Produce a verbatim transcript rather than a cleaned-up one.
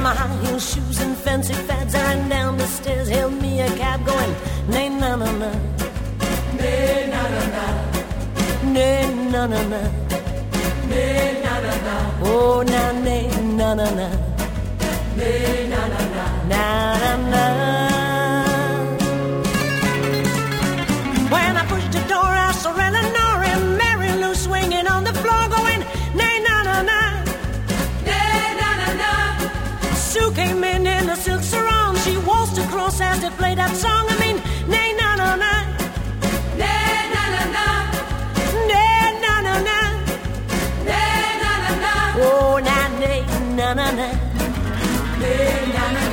my high heel shoes and fancy fads. I ran down the stairs, hailed me a cab going, nay, na, na, na. Nay, na, na, na. Nay, na, na, na. Nay, na, na, na. Oh, na, nay, na, na, na. Nay, na, na, na. Na, na, na. When I pushed the door, I saw Eleanor and Mary Lou swinging on the floor going, nay, na, na, na. Nay, na, na, na. Sue came in in a silk sarong. She waltzed across as they played that song. I mean, nay, na, na, na. Nay, na, na, na. Nay, na, na, na. Nay, na, na, na. Oh, na, nay, na, na, na. Nay, na, na, na.